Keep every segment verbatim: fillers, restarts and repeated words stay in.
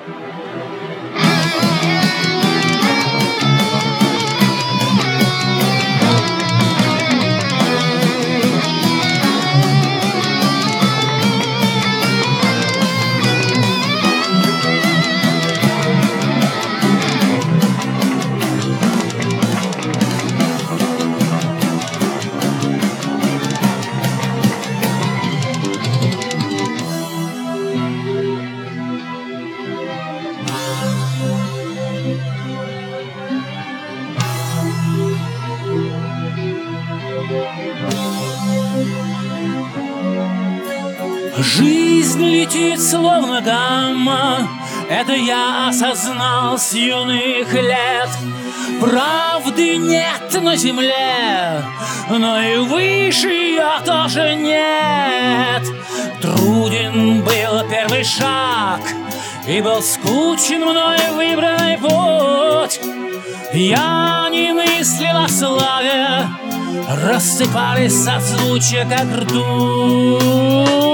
Жизнь летит словно гамма, это я осознал с юных лет. Правды нет на земле, но и выше ее тоже нет. Труден был первый шаг, и был скучен мной выбранный путь. Я не мыслил о славе, рассыпались созвучия, как ртуть.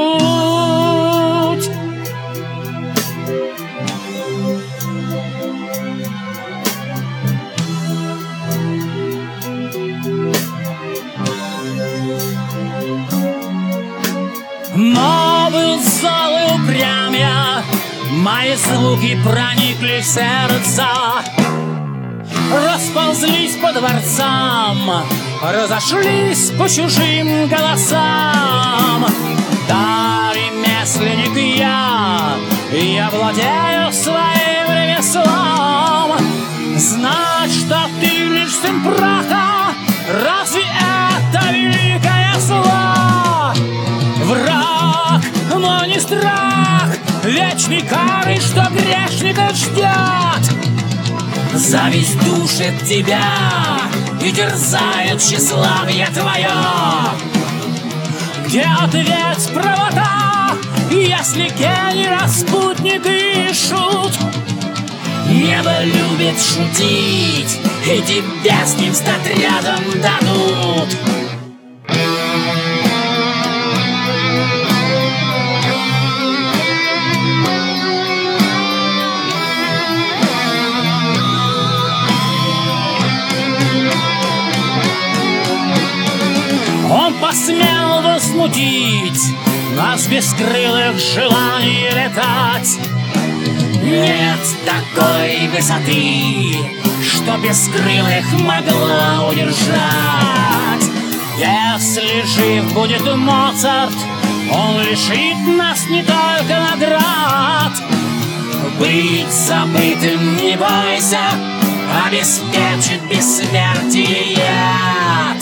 Но был зол и упрям я, мои звуки проникли в сердца, расползлись по дворцам, разошлись по чужим голосам. Да, ремесленник я, я владею своим ремеслом. Знать, что ты лишь сын праха, разве это великое зло? Враг, но не страх, вечный кары, что грешника ждет. Зависть душит тебя и терзает тщеславие твое. Где ответ, правота, если гений, распутник и шут? Небо любит шутить, и тебе с ним стать рядом дадут. Он посмел возмутить нас бескрылых желаний летать. Нет такой высоты, что бескрылых могла удержать. Если жив будет Моцарт, он лишит нас не только наград. Быть забытым не бойся, обеспечит бессмертие яд.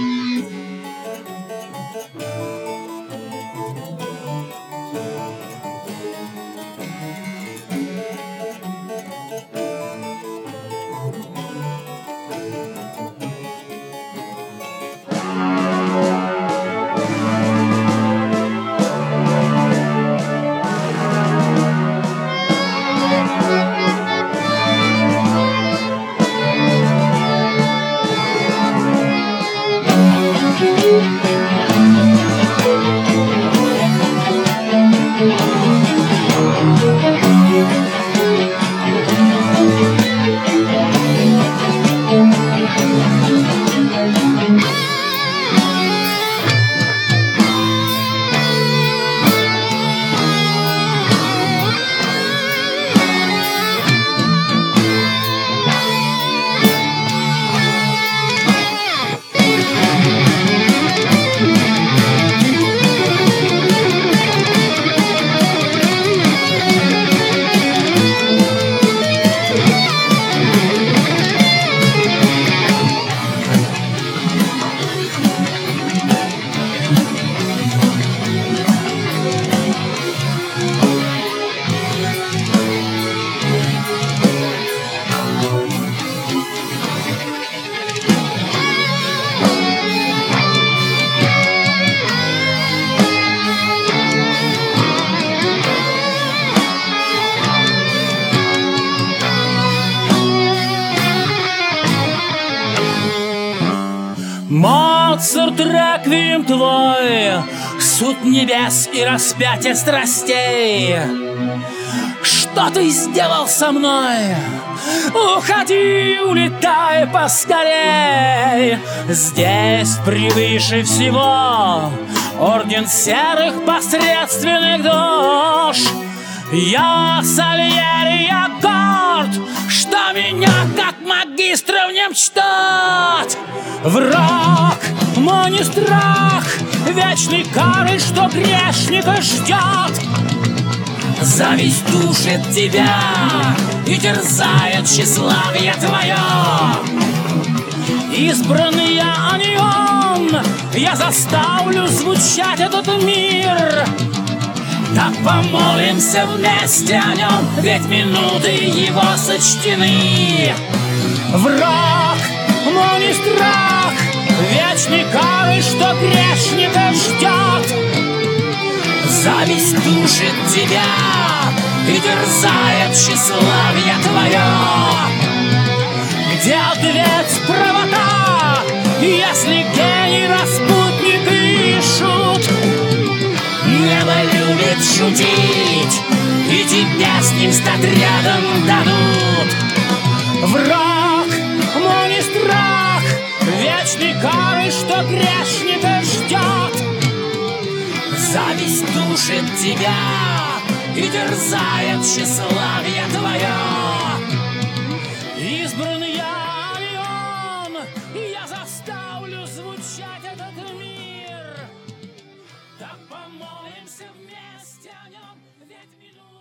Моцарт, реквием твой, суд небес и распятие страстей. Что что ты сделал со мной? Уходи, улетай поскорей. Здесь превыше всего орден серых посредственных душ. Я Сальери, я горд, что меня как магистра в нем чтут. Враг, мой не страх, вечный кары, что грешника ждет. Зависть душит тебя и терзает тщеславие твое. Избранный я, а не он, я заставлю звучать этот мир. Так помолимся вместе о нем, ведь минуты его сочтены. Враг, мой не страх, вечный кары, что грешника ждет. Зависть душит тебя и терзает тщеславие твое. Где ответ правота, если гений, распутник и шут? Небо любит шутить, и тебе с ним стать рядом дадут. Враг, мой не страх, вечный кары, что грешника ждет. Зависть душит тебя и терзает тщеславие твое. Избранный я, а не он, и я заставлю звучать этот мир. Так помолимся вместе о нем, ведь минут